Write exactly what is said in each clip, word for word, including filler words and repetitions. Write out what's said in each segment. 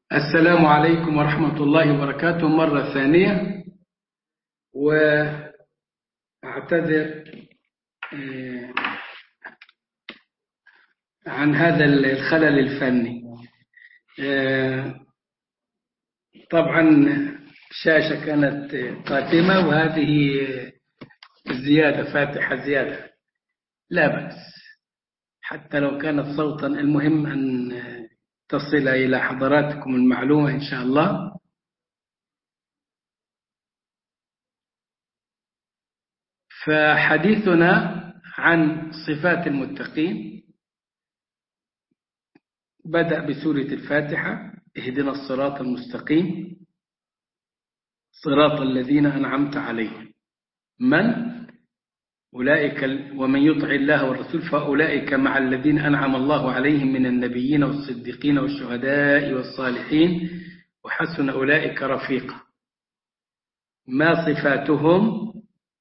السلام عليكم ورحمة الله وبركاته مرة ثانية. وأعتذر آه، عن هذا الخلل الفني. آه، طبعا الشاشة كانت قاتمة، وهذه زيادة فاتحة زيادة، لا بأس حتى لو كانت صوتا. المهم أن تصل إلى حضراتكم المعلومة إن شاء الله. فحديثنا عن صفات المتقين بدأ بسورة الفاتحة: اهدنا الصراط المستقيم صراط الذين أنعمت عليهم. من أولئك؟ ومن يطع الله والرسول فأولئك مع الذين أنعم الله عليهم من النبيين والصديقين والشهداء والصالحين وحسن أولئك رفيقا. ما صفاتهم؟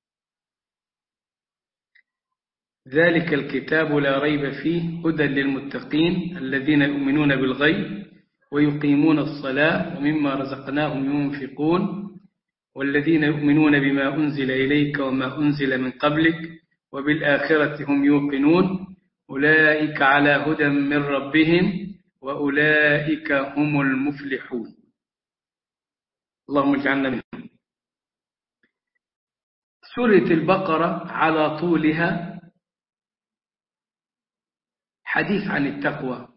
ذلك الكتاب لا ريب فيه هدى للمتقين الذين يؤمنون بالغيب ويقيمون الصلاة ومما رزقناهم ينفقون والذين يؤمنون بما أنزل إليك وما أنزل من قبلك وبالآخرة هم يوقنون أولئك على هدى من ربهم وأولئك هم المفلحون. اللهم اجعلنا منهم. سورة البقرة على طولها حديث عن التقوى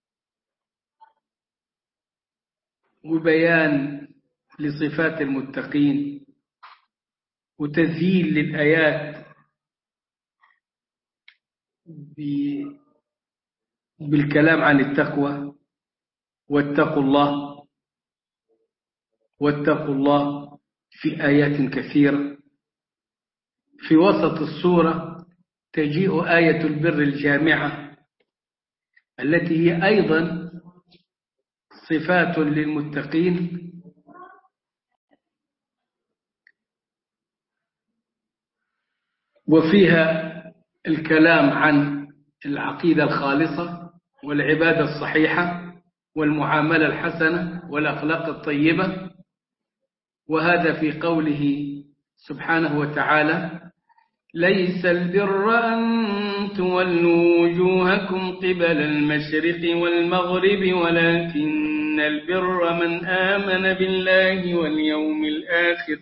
وبيان لصفات المتقين وتذييل للآيات بالكلام عن التقوى. واتقوا الله واتقوا الله في آيات كثيرة. في وسط السورة تجيء آية البر الجامعة التي هي أيضا صفات للمتقين، وفيها الكلام عن العقيدة الخالصة والعبادة الصحيحة والمعاملة الحسنة والأخلاق الطيبة. وهذا في قوله سبحانه وتعالى: ليس البر أن تولوا وجوهكم قبل المشرق والمغرب ولكن البر من آمن بالله واليوم الآخر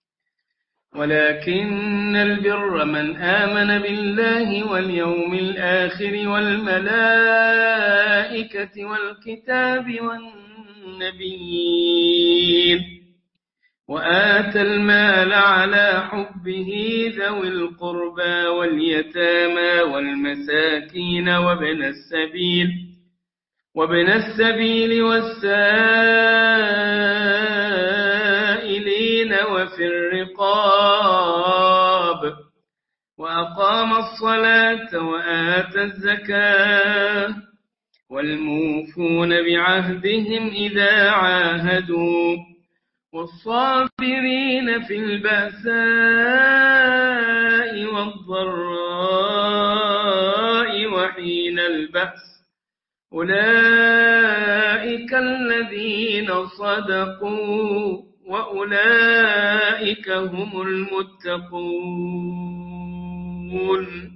ولكن البر من آمن بالله واليوم الآخر والملائكة والكتاب والنبيين وآتى المال على حبه ذوي القربى واليتامى والمساكين وابن السبيل وابن السبيل والسائلين وفي الرقاب وأقام الصلاة وآتى الزكاة والموفون بعهدهم إذا عاهدوا والصابرين في البأساء والضراء وحين البأس أولئك الذين صدقوا وأولئك هم المتقون.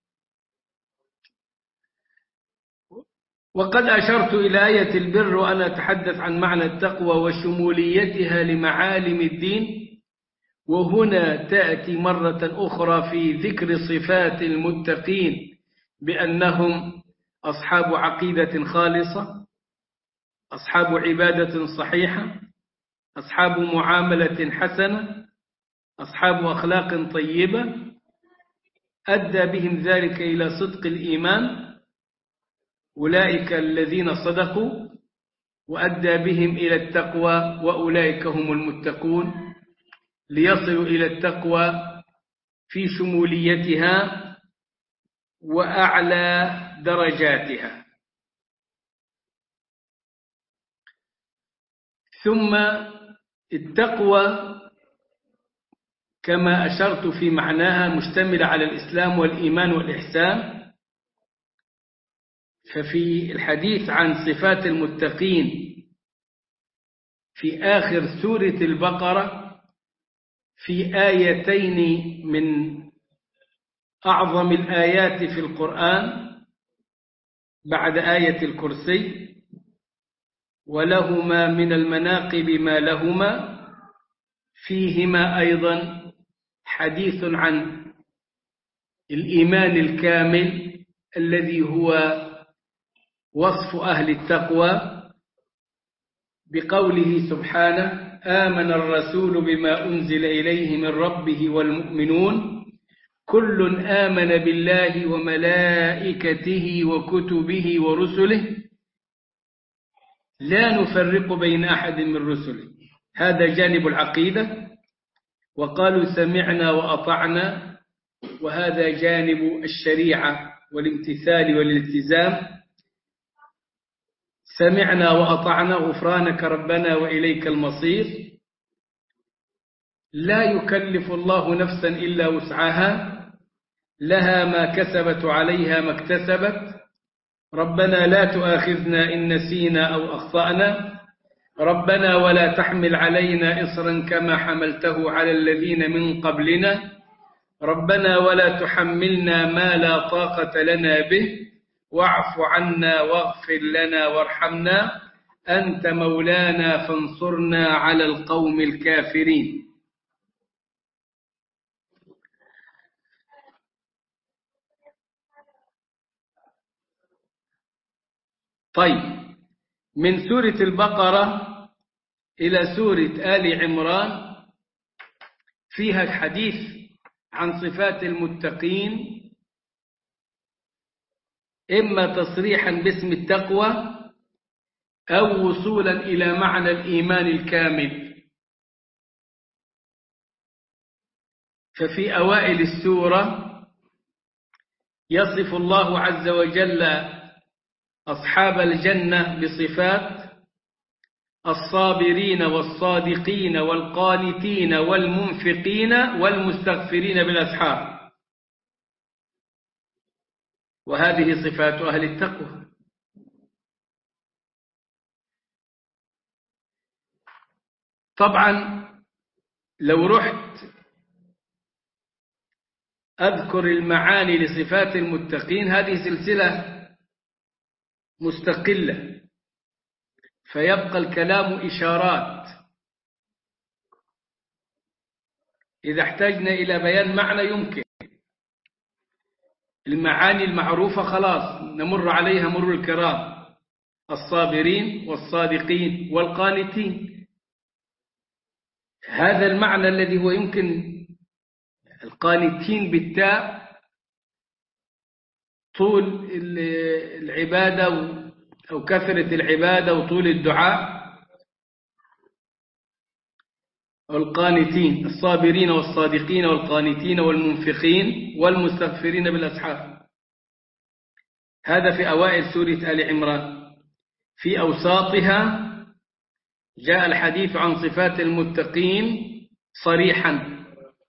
وقد أشرت إلى آية البر وأنا أتحدث عن معنى التقوى وشموليتها لمعالم الدين، وهنا تأتي مرة أخرى في ذكر صفات المتقين بأنهم أصحاب عقيدة خالصة، أصحاب عبادة صحيحة، أصحاب معاملة حسنة، أصحاب أخلاق طيبة أدى بهم ذلك إلى صدق الإيمان، أولئك الذين صدقوا، وأدى بهم إلى التقوى وأولئك هم المتقون، ليصلوا إلى التقوى في شموليتها وأعلى درجاتها. ثم التقوى كما أشرت في معناها مشتملة على الإسلام والإيمان والإحسان. ففي الحديث عن صفات المتقين في آخر سورة البقرة في آيتين من أعظم الآيات في القرآن بعد آية الكرسي، ولهما من المناقب ما لهما، فيهما أيضا حديث عن الإيمان الكامل الذي هو وصف أهل التقوى بقوله سبحانه: آمن الرسول بما أنزل إليه من ربه والمؤمنون كل آمن بالله وملائكته وكتبه ورسله لا نفرق بين أحد من رسله. هذا جانب العقيدة، وقالوا سمعنا وأطعنا، وهذا جانب الشريعة والامتثال والالتزام. سمعنا وأطعنا غفرانك ربنا وإليك المصير، لا يكلف الله نفسا إلا وسعها، لها ما كسبت وعليها ما اكتسبت، ربنا لا تؤاخذنا إن نسينا أو أخطأنا، ربنا ولا تحمل علينا إصرا كما حملته على الذين من قبلنا، ربنا ولا تحملنا ما لا طاقة لنا به، واعف عنا واغفر لنا وارحمنا أنت مولانا فانصرنا على القوم الكافرين. طيب، من سورة البقرة إلى سورة آل عمران فيها الحديث عن صفات المتقين، إما تصريحا باسم التقوى أو وصولا إلى معنى الإيمان الكامل. ففي أوائل السورة يصف الله عز وجل أصحاب الجنة بصفات الصابرين والصادقين والقانتين والمنفقين والمستغفرين بالأسحار، وهذه صفات أهل التقوى. طبعا لو رحت أذكر المعاني لصفات المتقين، هذه سلسلة مستقلة، فيبقى الكلام إشارات. إذا احتاجنا إلى بيان معنى يمكن، المعاني المعروفة خلاص نمر عليها مر الكرام: الصابرين والصادقين والقانتين. هذا المعنى الذي هو يمكن القانتين بالتاء طول العبادة أو كثرة العبادة وطول الدعاء، والقانتين الصابرين والصادقين والقانتين والمنفقين والمستغفرين بالأسحار. هذا في أوائل سورة آل عمران. في أوساطها جاء الحديث عن صفات المتقين صريحا: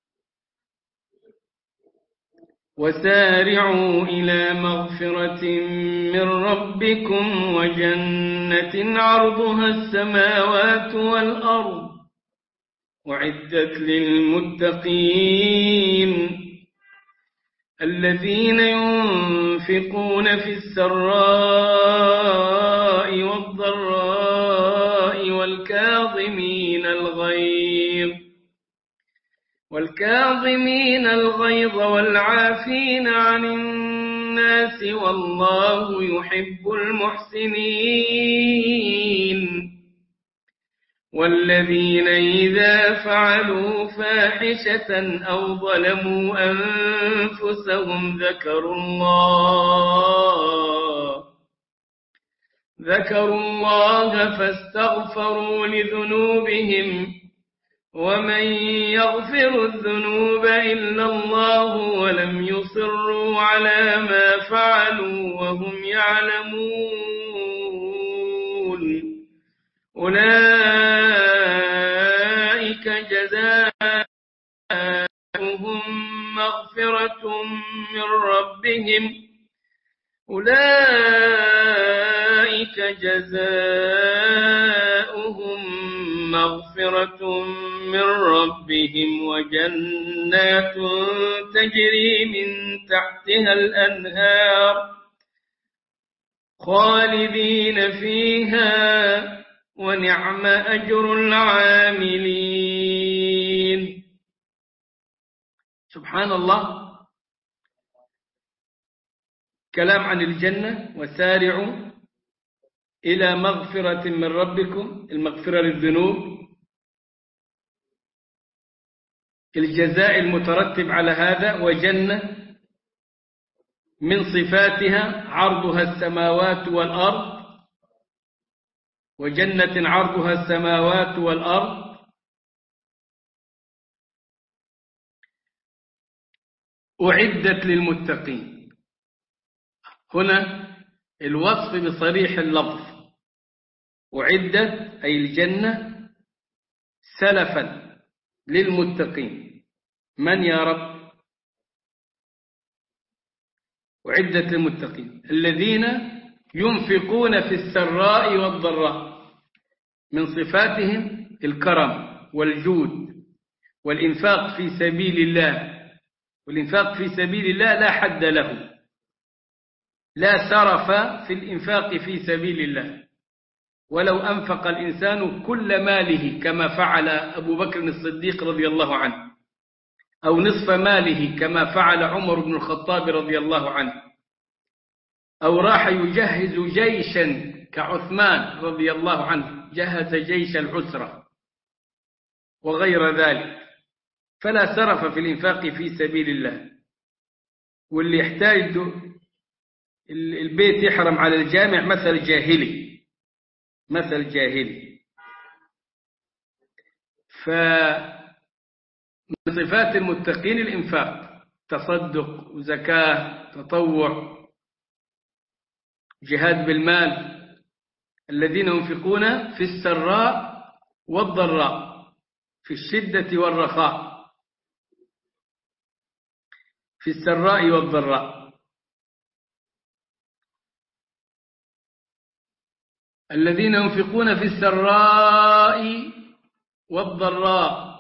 وسارعوا إلى مغفرة من ربكم وجنة عرضها السماوات والأرض أعدت للمتقين الذين ينفقون في السراء والضراء والكاظمين الغيظ والكاظمين الغيظ والعافين عن الناس والله يحب المحسنين والذين إذا فعلوا فاحشة أو ظلموا أنفسهم ذكروا الله ذكروا الله فاستغفروا لذنوبهم ومن يغفر الذنوب إلا الله ولم يصروا على ما فعلوا وهم يعلمون أولئك جزاؤهم مغفرة من ربهم أولئك جزاؤهم مغفرة من ربهم وجنات تجري من تحتها الأنهار خالدين فيها ونعم أجر العاملين. سبحان الله. كلام عن الجنة: وسارعوا إلى مغفرة من ربكم، المغفرة للذنوب، الجزاء المترتب على هذا، وجنة من صفاتها عرضها السماوات والأرض، وجنة عرضها السماوات والأرض أعدت للمتقين. هنا الوصف بصريح اللفظ: أعدت أي الجنة سلفا للمتقين. من يا رب؟ أعدت للمتقين الذين ينفقون في السراء والضراء. من صفاتهم الكرم والجود والإنفاق في سبيل الله. والإنفاق في سبيل الله لا حد له، لا سرف في الإنفاق في سبيل الله. ولو أنفق الإنسان كل ماله كما فعل أبو بكر الصديق رضي الله عنه، أو نصف ماله كما فعل عمر بن الخطاب رضي الله عنه، أو راح يجهز جيشا كعثمان رضي الله عنه، جهز جيش العسرة وغير ذلك، فلا سرف في الإنفاق في سبيل الله. واللي يحتاج البيت يحرم على الجامع مثل جاهلي، مثل جاهلي. فمن صفات المتقين الإنفاق، تصدق وزكاة، تطوع، جهاد بالمال. الذين ينفقون في السراء والضراء، في الشدة والرخاء، في السراء والضراء. الذين ينفقون في السراء والضراء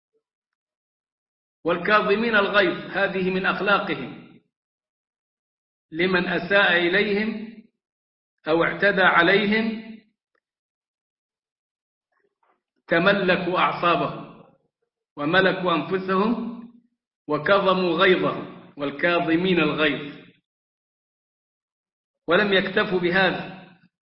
والكاظمين الغيظ، هذه من أخلاقهم لمن أساء إليهم أو اعتدى عليهم، تملكوا أعصابهم وملكوا أنفسهم وكظموا غيظهم، والكاظمين الغيظ. ولم يكتفوا بهذا،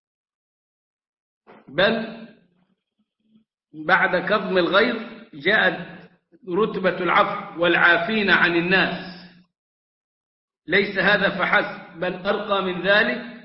بل بعد كظم الغيظ جاءت رتبة العفو والعافين عن الناس. ليس هذا فحسب، بل أرقى من ذلك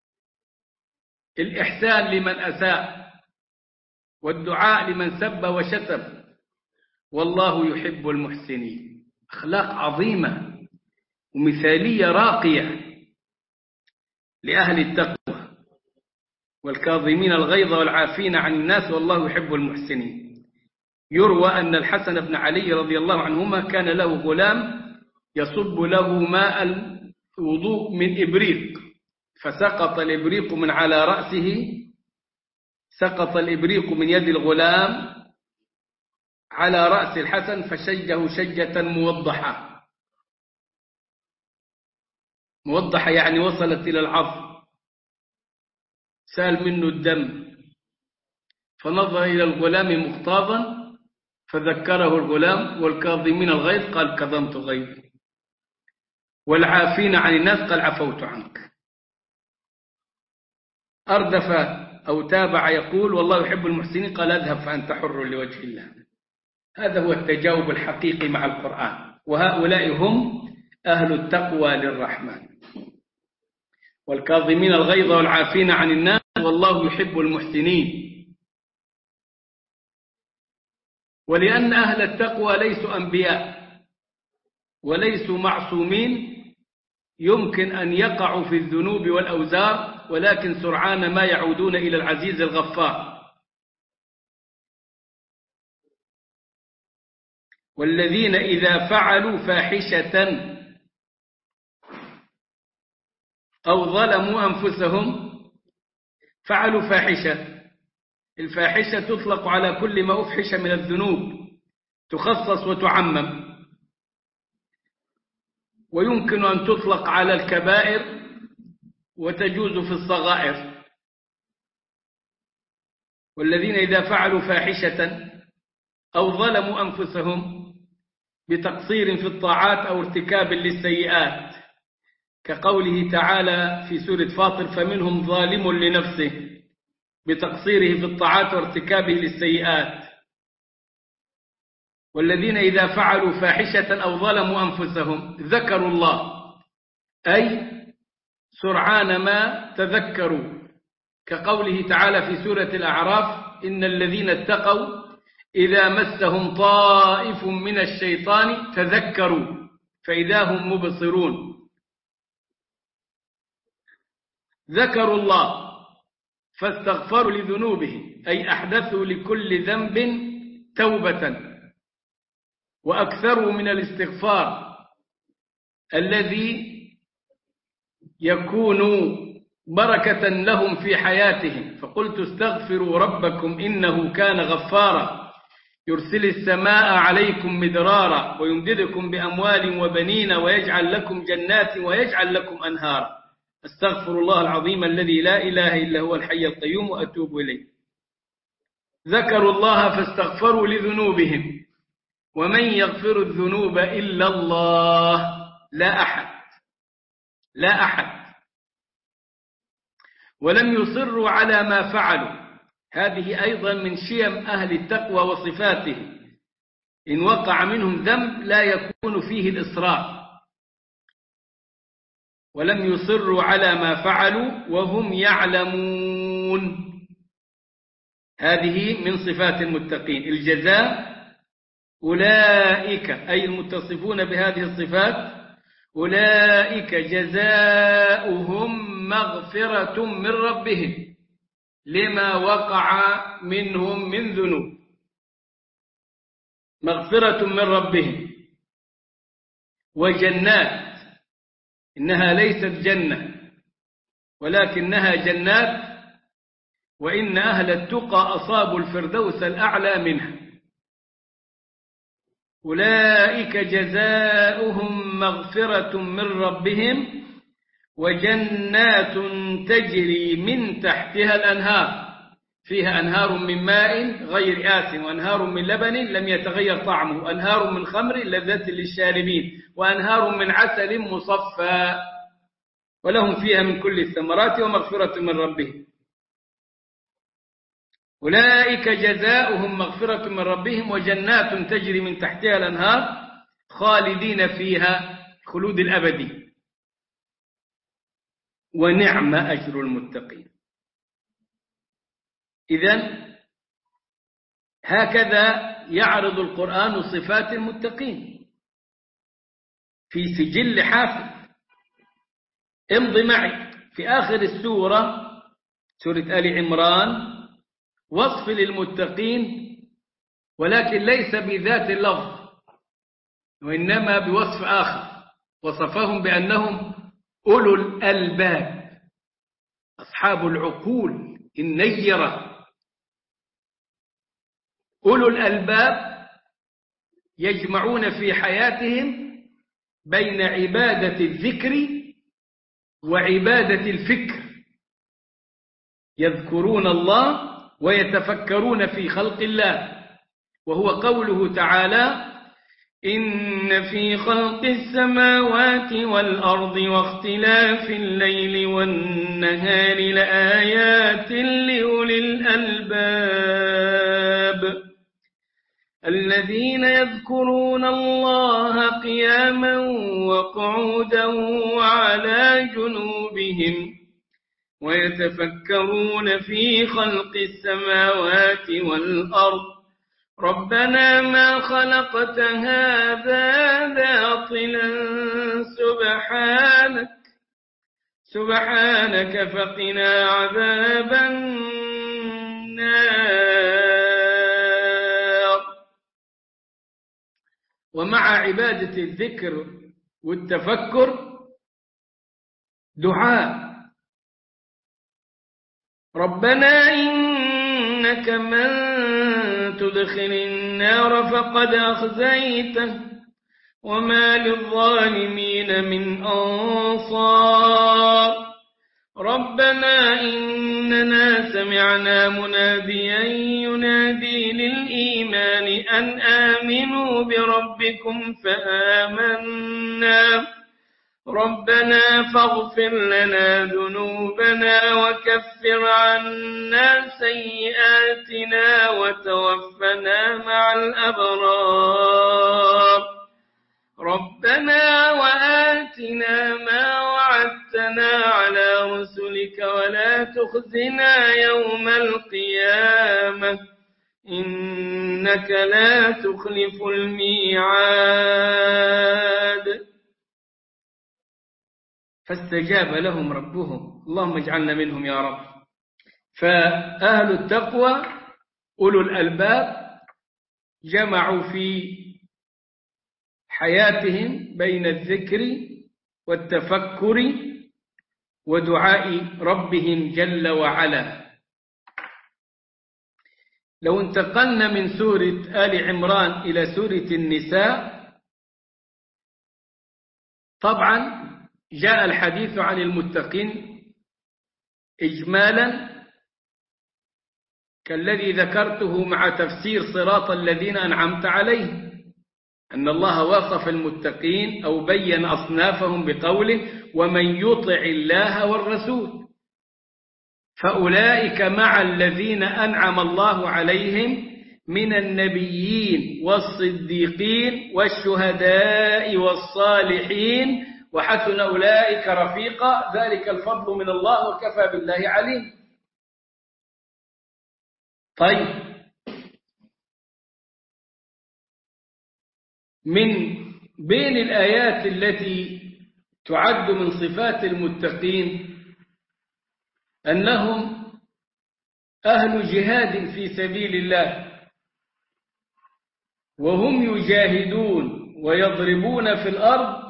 الإحسان لمن أساء، والدعاء لمن سب وشتم، والله يحب المحسنين. أخلاق عظيمة ومثالية راقية لأهل التقوى. والكاظمين الغيظ والعافين عن الناس والله يحب المحسنين. يروى أن الحسن بن علي رضي الله عنهما كان له غلام يصب له ماء الوضوء من إبريق، فسقط الإبريق من على رأسه، سقط الإبريق من يد الغلام على رأس الحسن، فشجه شجة موضحة. موضحة يعني وصلت إلى العظم، سال منه الدم، فنظر إلى الغلام مغتاظا فذكره الغلام. والكاظمين الغيظ قال كظمت غيظي، والعافين عن الناس قال عفوت عنك. أردف أو تابع يقول والله يحب المحسنين، قال اذهب فأنت حر لوجه الله. هذا هو التجاوب الحقيقي مع القرآن، وهؤلاء هم أهل التقوى للرحمن. والكاظمين الغيظ والعافين عن الناس والله يحب المحسنين. ولأن أهل التقوى ليسوا أنبياء وليسوا معصومين، يمكن أن يقعوا في الذنوب والأوزار، ولكن سرعان ما يعودون إلى العزيز الغفار. والذين إذا فعلوا فاحشة أو ظلموا أنفسهم، فعلوا فاحشة الفاحشة تطلق على كل ما أفحش من الذنوب، تخصص وتعمم، ويمكن أن تطلق على الكبائر وتجوز في الصغائر. والذين إذا فعلوا فاحشة أو ظلموا أنفسهم بتقصير في الطاعات أو ارتكاب للسيئات، كقوله تعالى في سورة فاطر: فمنهم ظالم لنفسه، بتقصيره في الطاعات وارتكابه للسيئات. والذين إذا فعلوا فاحشة أو ظلموا أنفسهم ذكروا الله، أي سرعان ما تذكروا، كقوله تعالى في سورة الأعراف: إن الذين اتقوا إذا مسهم طائف من الشيطان تذكروا فإذا هم مبصرون. ذكروا الله فاستغفروا لذنوبهم، أي أحدثوا لكل ذنب توبة وأكثروا من الاستغفار الذي يكون بركة لهم في حياتهم. فقلت استغفروا ربكم إنه كان غفارا يرسل السماء عليكم مدرارا ويمددكم بأموال وبنين ويجعل لكم جنات ويجعل لكم أنهارا. استغفر الله العظيم الذي لا إله إلا هو الحي القيوم وأتوب إليه. ذكروا الله فاستغفروا لذنوبهم، ومن يغفر الذنوب إلا الله، لا أحد لا أحد. ولم يصروا على ما فعلوا، هذه أيضا من شيم أهل التقوى وصفاته. إن وقع منهم ذنب لا يكون فيه الإصرار. ولم يصروا على ما فعلوا وهم يعلمون، هذه من صفات المتقين. الجزاء أولئك، أي المتصفون بهذه الصفات، أولئك جزاؤهم مغفرة من ربهم لما وقع منهم من ذنوب. مغفرة من ربهم وجنات، إنها ليست جنة ولكنها جنات، وإن أهل التقى أصابوا الفردوس الأعلى منها. أولئك جزاؤهم مغفرة من ربهم وجنات تجري من تحتها الأنهار، فيها أنهار من ماء غير آسن وأنهار من لبن لم يتغير طعمه وأنهار من خمر لذة للشاربين وأنهار من عسل مصفى ولهم فيها من كل الثمرات ومغفرة من ربهم. أولئك جزاؤهم مغفرة من ربهم وجنات تجري من تحتها الأنهار خالدين فيها خلود الأبدي، ونعم أجر المتقين. إذن هكذا يعرض القرآن صفات المتقين في سجل حافل. امضي معي في آخر السورة، سورة آل عمران، وصف للمتقين، ولكن ليس بذات اللفظ وإنما بوصف آخر. وصفهم بأنهم أولو الألباب، أصحاب العقول النيرة. أولو الألباب يجمعون في حياتهم بين عبادة الذكر وعبادة الفكر، يذكرون الله ويتفكرون في خلق الله. وهو قوله تعالى: إن في خلق السماوات والأرض واختلاف الليل والنهار لآيات لأولي الألباب الذين يذكرون الله قياما وقعودا وعلى جنوبهم ويتفكرون في خلق السماوات والأرض ربنا ما خلقت هذا باطلا سبحانك سبحانك فقنا عذاب النار. ومع عبادة الذكر والتفكر دعاء: ربنا إنك إنك من تدخل النار فقد أخزيته وما للظالمين من أنصار ربنا إننا سمعنا مناديا ينادي للإيمان أن آمنوا بربكم فآمنا ربنا فاغفر لنا ذنوبنا وكفر عنا سيئاتنا وتوفنا مع الأبرار ربنا وآتنا ما وعدتنا على رسلك ولا تخزنا يوم القيامة إنك لا تخلف الميعاد فاستجاب لهم ربهم اللهم اجعلنا منهم يا رب. فأهل التقوى أولو الألباب جمعوا في حياتهم بين الذكر والتفكر ودعاء ربهم جل وعلا. لو انتقلنا من سورة آل عمران إلى سورة النساء طبعا جاء الحديث عن المتقين إجمالا كالذي ذكرته مع تفسير صراط الذين أنعمت عليهم أن الله وصف المتقين أو بين أصنافهم بقوله ومن يطع الله والرسول فأولئك مع الذين أنعم الله عليهم من النبيين والصديقين والشهداء والصالحين وحسن أولئك رفيقا ذلك الفضل من الله وكفى بالله عليم. طيب من بين الآيات التي تعد من صفات المتقين أنهم أهل جهاد في سبيل الله وهم يجاهدون ويضربون في الأرض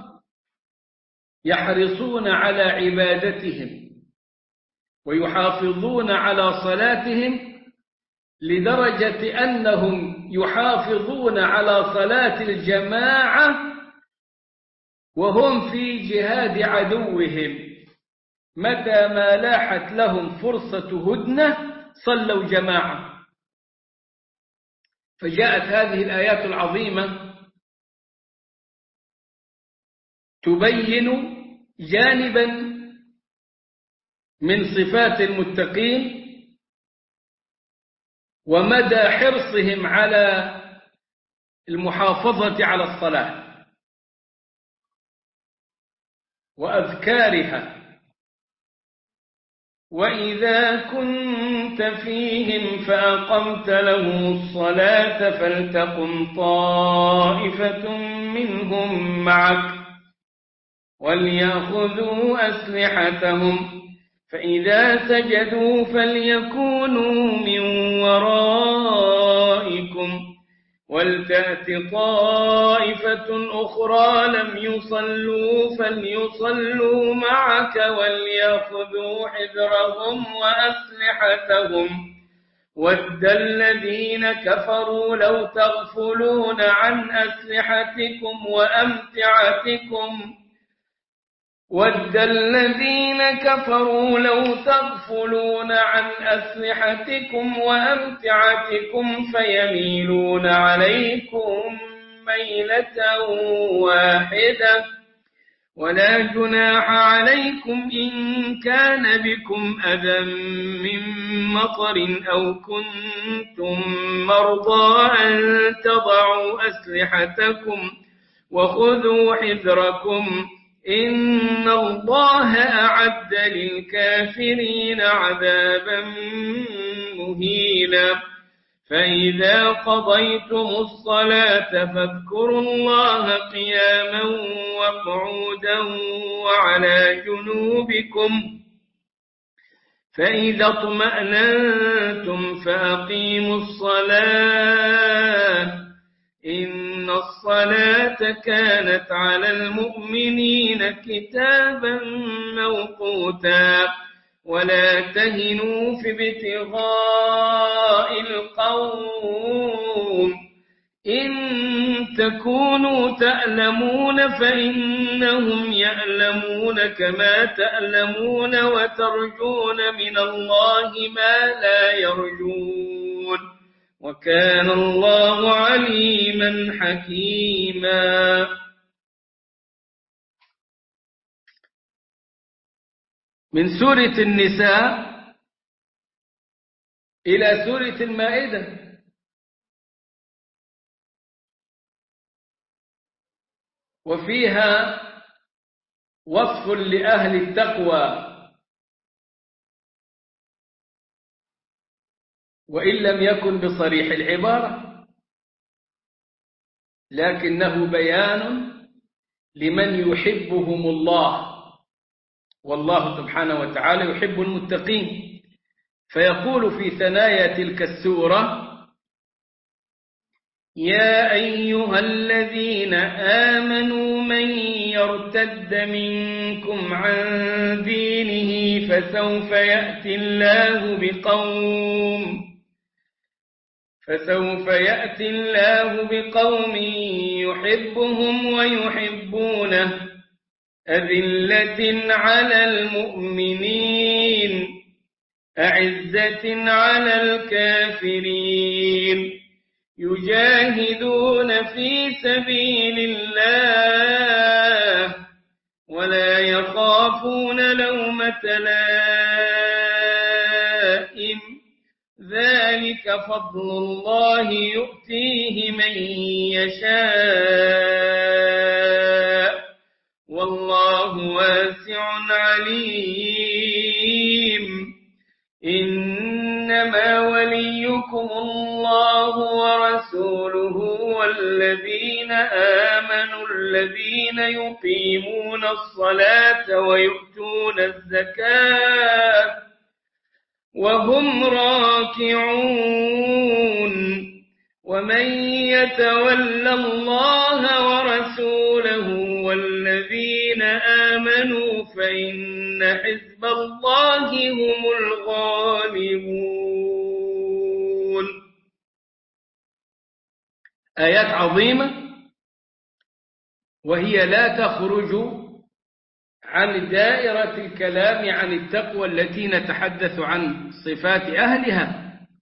يحرصون على عبادتهم ويحافظون على صلاتهم لدرجة أنهم يحافظون على صلاة الجماعة وهم في جهاد عدوهم متى ما لاحت لهم فرصة هدنة صلوا جماعة. فجاءت هذه الآيات العظيمة تبين جانبا من صفات المتقين ومدى حرصهم على المحافظة على الصلاة وأذكارها. وإذا كنت فيهم فأقمت لهم الصلاة فلتقم طائفة منهم معك وليأخذوا أسلحتهم فإذا سجدوا فليكونوا من ورائكم ولتأت طائفة أخرى لم يصلوا فليصلوا معك وليأخذوا حذرهم وأسلحتهم ود الذين كفروا لو تغفلون عن أسلحتكم وأمتعتكم ود الذين كفروا لو تغفلون عن أسلحتكم وأمتعتكم فيميلون عليكم ميلة واحدة ولا جناح عليكم إن كان بكم أذى من مطر أو كنتم مرضى أن تضعوا أسلحتكم وخذوا حذركم إن الله أعد للكافرين عذابا مهينا فإذا قضيتم الصلاة فاذكروا الله قياما وقعودا وعلى جنوبكم فإذا اطمأننتم فأقيموا الصلاة إن الصلاة كانت على المؤمنين كتابا موقوتا ولا تهنوا في ابتغاء القوم إن تكونوا تألمون فإنهم يألمون كما تألمون وترجون من الله ما لا يرجون وكان الله عليما حكيما. من سورة النساء إلى سورة المائدة، وفيها وصف لأهل التقوى، وإن لم يكن بصريح العبارة لكنه بيان لمن يحبهم الله، والله سبحانه وتعالى يحب المتقين، فيقول في ثنايا تلك السورة: يا أيها الذين آمنوا من يرتد منكم عن دينه فسوف يأتي الله بقوم فسوف يأتي الله بقوم يحبهم ويحبونه أذلة على المؤمنين أعزة على الكافرين يجاهدون في سبيل الله ولا يخافون لومة لائم ذلك فضل الله يؤتيه من يشاء والله واسع عليم. إنما وليكم الله ورسوله والذين آمنوا الذين يقيمون الصلاة ويؤتون الزكاة وهم راكعون ومن يتول الله ورسوله والذين آمنوا فإن حزب الله هم الغالبون. آيات عظيمة، وهي لا تخرج عن دائرة الكلام عن التقوى التي نتحدث عن صفات أهلها.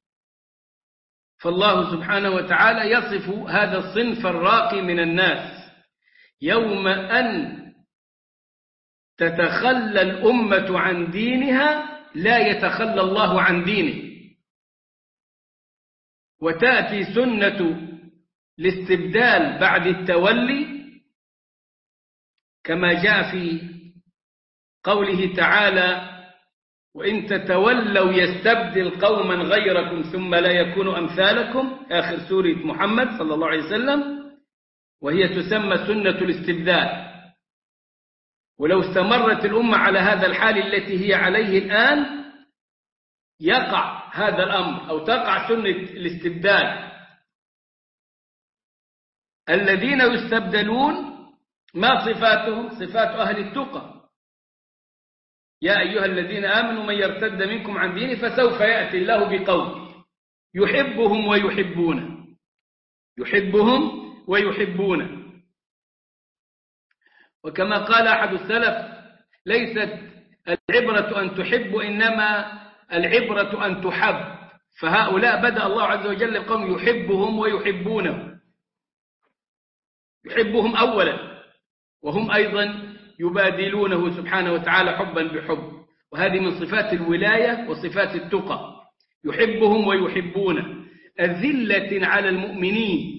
فالله سبحانه وتعالى يصف هذا الصنف الراقي من الناس: يوم أن تتخلى الأمة عن دينها لا يتخلى الله عن دينه، وتأتي سنة الاستبدال بعد التولي كما جاء في قوله تعالى: وإن تتولوا يستبدل قوما غيركم ثم لا يكونوا أمثالكم، آخر سورة محمد صلى الله عليه وسلم، وهي تسمى سنة الاستبدال. ولو استمرت الأمة على هذا الحال التي هي عليه الآن يقع هذا الأمر أو تقع سنة الاستبدال. الذين يستبدلون ما صفاتهم؟ صفات أهل التقى: يا أيها الذين آمنوا من يرتد منكم عن دينه فسوف يأتي الله بقوم يحبهم ويحبونه يحبهم ويحبونه وكما قال أحد السلف: ليست العبرة أن تحب إنما العبرة أن تحب. فهؤلاء بدأ الله عز وجل بقوم يحبهم ويحبونه، يحبهم أولا وهم أيضا يبادلونه سبحانه وتعالى حبا بحب، وهذه من صفات الولاية وصفات التقى. يحبهم ويحبونه أذلة على المؤمنين،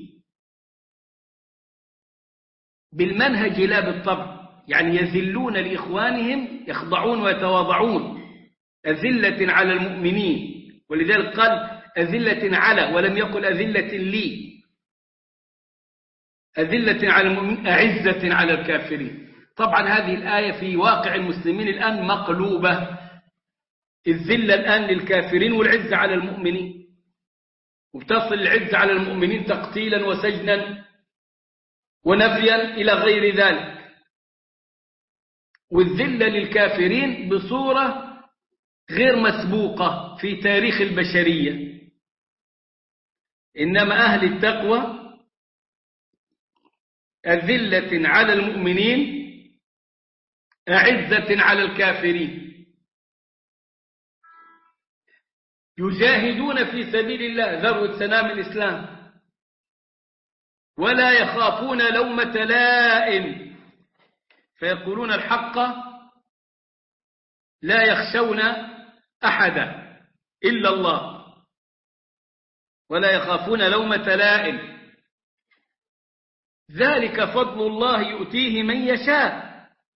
بالمنهج لا بالطبع، يعني يذلون لإخوانهم، يخضعون ويتواضعون. أذلة على المؤمنين، ولذلك قال أذلة على ولم يقل أذلة لي. أذلة على المؤمنين أعزة على الكافرين. طبعا هذه الآية في واقع المسلمين الآن مقلوبة، الذلة الآن للكافرين والعزة على المؤمنين، وبتصل العزة على المؤمنين تقتيلا وسجنا ونفيا إلى غير ذلك، والذلة للكافرين بصورة غير مسبوقة في تاريخ البشرية. إنما أهل التقوى أذلة على المؤمنين أعزة على الكافرين، يجاهدون في سبيل الله ذروة سنام الإسلام ولا يخافون لومة لائم، فيقولون الحق لا يخشون أحدا إلا الله ولا يخافون لومة لائم، ذلك فضل الله يؤتيه من يشاء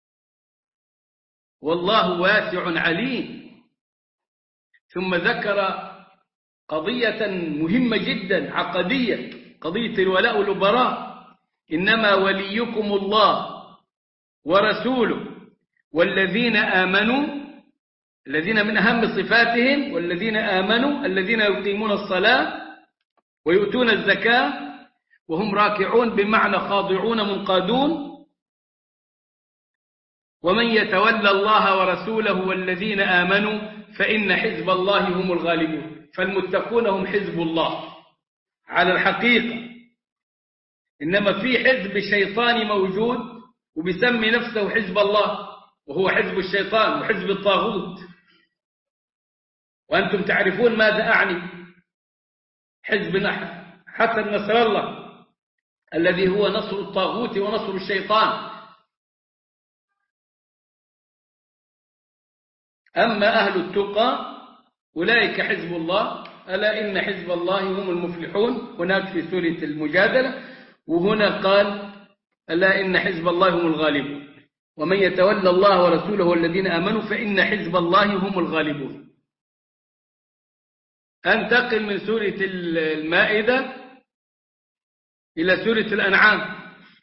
والله واسع عليم. ثم ذكر قضية مهمة جدا عقدية، قضية الولاء والبراء. إنما وليكم الله ورسوله والذين آمنوا، الذين من أهم صفاتهم والذين آمنوا الذين يقيمون الصلاة ويؤتون الزكاة وهم راكعون بمعنى خاضعون منقادون. ومن يتولى الله ورسوله والذين آمنوا فإن حزب الله هم الغالبون. فالمتقون هم حزب الله على الحقيقة. إنما في حزب شيطاني موجود وبيسمي نفسه حزب الله، وهو حزب الشيطان وحزب الطاغوت. وأنتم تعرفون ماذا أعني حزب حسن نصر الله الذي هو نصر الطاغوت ونصر الشيطان. أما أهل التقى أولئك حزب الله، ألا إن حزب الله هم المفلحون، هناك في سورة المجادلة. وهنا قال ألا إن حزب الله هم الغالبون، ومن يتولى الله ورسوله والذين آمنوا فإن حزب الله هم الغالبون. أنتقل من سورة المائدة إلى سورة الأنعام،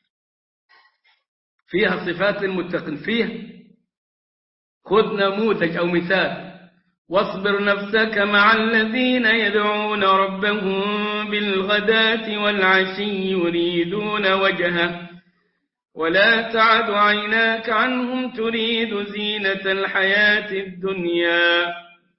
فيها صفات المتقين. فيها خذ نموذج أو مثال: واصبر نفسك مع الذين يدعون ربهم بالغداة والعشي يريدون وجهه ولا تعد عيناك عنهم تريد زينة الحياة الدنيا.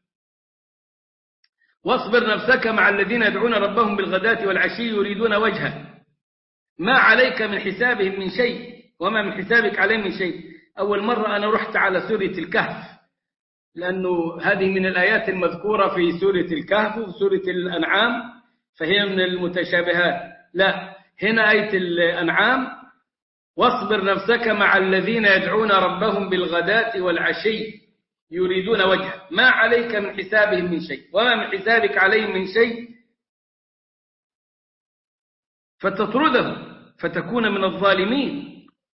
واصبر نفسك مع الذين يدعون ربهم بالغداة والعشي يريدون وجهه، ما عليك من حسابهم من شيء وما من حسابك عليهم من شيء. أول مرة أنا رحت على سورة الكهف، لأنه هذه من الآيات المذكورة في سورة الكهف وسورة الأنعام، فهي من المتشابهات. لا، هنا آية الأنعام: واصبر نفسك مع الذين يدعون ربهم بالغداة والعشي يريدون وجهه، ما عليك من حسابهم من شيء وما من حسابك عليهم من شيء، فتطردهم فتكون من الظالمين.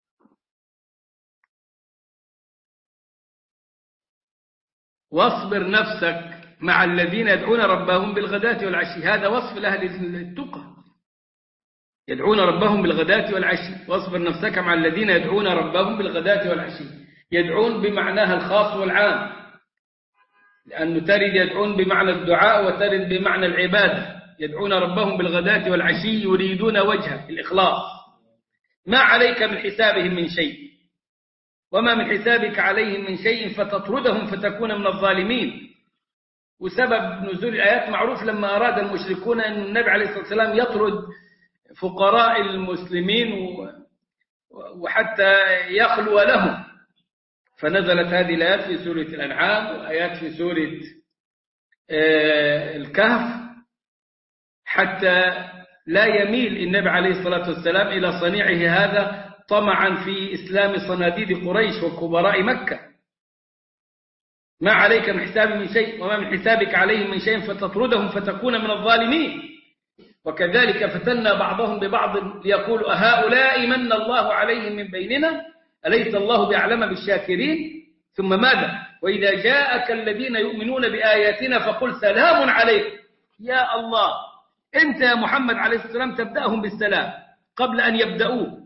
واصبر نفسك مع الذين يدعون ربهم بالغداة والعشي، هذا وصف لأهل التقى، يدعون ربهم بالغداة والعشي. واصبر نفسك مع الذين يدعون ربهم بالغداة والعشي، يدعون بمعناها الخاص والعام، لأنه ترد يدعون بمعنى الدعاء وترد بمعنى العبادة. يدعون ربهم بالغداة والعشي يريدون وجهه، الإخلاص. ما عليك من حسابهم من شيء وما من حسابك عليهم من شيء فتطردهم فتكون من الظالمين. وسبب نزول الآيات معروف، لما أراد المشركون أن النبي عليه الصلاة والسلام يطرد فقراء المسلمين وحتى يخلو لهم، فنزلت هذه الآيات في سورة الأنعام وآيات في سورة الكهف، حتى لا يميل النبي عليه الصلاة والسلام إلى صنيعه هذا طمعا في إسلام صناديد قريش وكبراء مكة. ما عليك من حساب من شيء وما من حسابك عليهم من شيء فتطردهم فتكون من الظالمين. وكذلك فتنا بعضهم ببعض ليقولوا أهؤلاء من الله عليهم من بيننا أليس الله بأعلم بالشاكرين. ثم ماذا؟ وإذا جاءك الذين يؤمنون بآياتنا فقل سلام عليكم. يا الله، أنت يا محمد عليه الصلاة والسلام تبدأهم بالسلام قبل أن يبدأوك.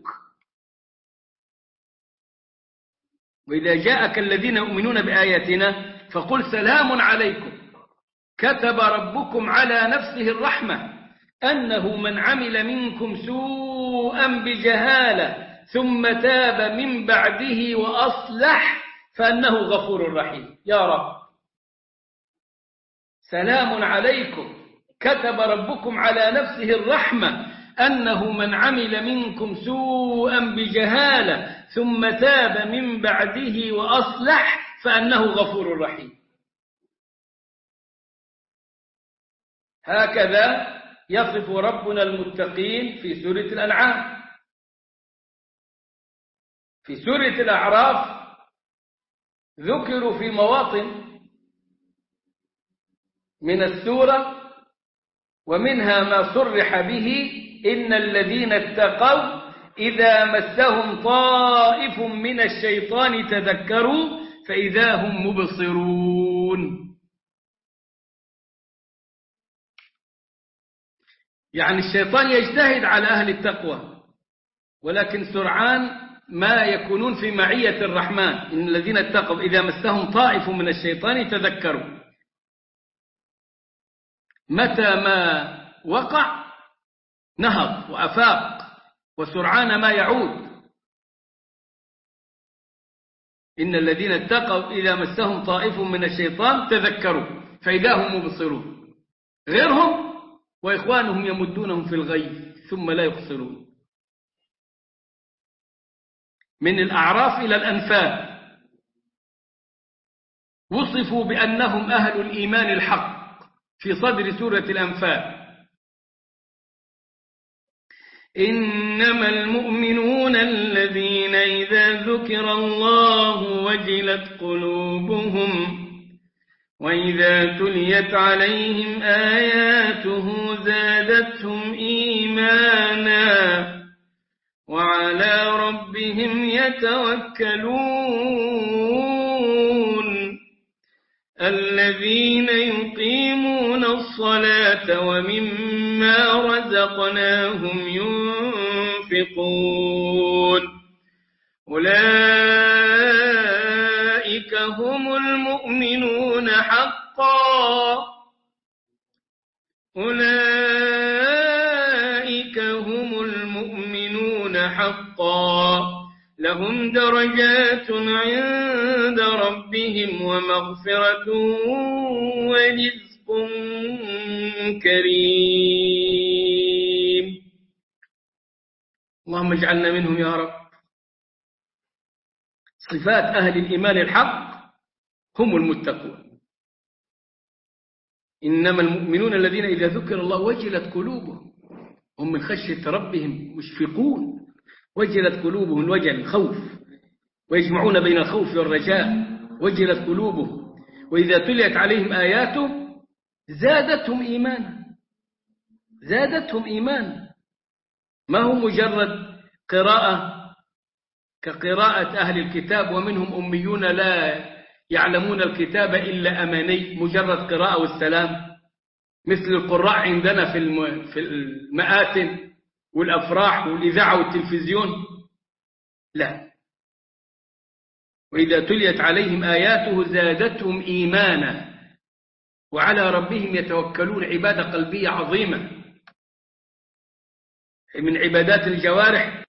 وإذا جاءك الذين يؤمنون بآياتنا فقل سلام عليكم كتب ربكم على نفسه الرحمة أنه من عمل منكم سوءا بجهالة ثم تاب من بعده وأصلح فأنه غفور رحيم. يا رب، سلام عليكم كتب ربكم على نفسه الرحمة أنه من عمل منكم سوءا بجهالة ثم تاب من بعده وأصلح فأنه غفور رحيم. هكذا يصف ربنا المتقين في سورة الأنعام. في سورة الأعراف ذكروا في مواطن من السورة ومنها ما صرح به: إن الذين اتقوا إذا مسهم طائف من الشيطان تذكروا فإذا هم مبصرون. يعني الشيطان يجتهد على أهل التقوى، ولكن سرعان ما يكونون في معية الرحمن. إن الذين اتقوا إذا مسهم طائف من الشيطان تذكروا. متى ما وقع نهض وأفاق، وسرعان ما يعود. إن الذين اتقوا إذا مسهم طائف من الشيطان تذكروا فإذا هم مبصرون. غيرهم وإخوانهم يمدونهم في الغي ثم لا يبصرون. من الأعراف إلى الأنفال وصفوا بأنهم أهل الإيمان الحق في صدر سورة الأنفال: إنما المؤمنون الذين إذا ذكر الله وجلت قلوبهم وإذا تليت عليهم آياته زادتهم إيمانا وعلى ربهم يتوكلون الذين يقيمون الصلاة ومما رزقناهم ينفقون أولئك هم المؤمنون حقا أولئك هم المؤمنون حقا لهم درجات عند ربهم ومغفرة ورزق كريم. اللهم اجعلنا منهم يا رب. صفات أهل الإيمان الحق هم المتقون. إنما المؤمنون الذين إذا ذكر الله وجلت قلوبهم، هم من خشية ربهم مشفقون. وجلت قلوبهم، الوجل الخوف، ويجمعون بين الخوف والرجاء. وجلت قلوبهم وإذا تليت عليهم آياته زادتهم إيمانا زادتهم إيمانا ما هو مجرد قراءة كقراءة أهل الكتاب، ومنهم أميون لا يعلمون الكتاب إلا أماني، مجرد قراءة والسلام، مثل القراء عندنا في في المآتم والأفراح والإذاعة والتلفزيون. لا، وإذا تليت عليهم آياته زادتهم إيمانا وعلى ربهم يتوكلون. عبادة قلبية عظيمة من عبادات الجوارح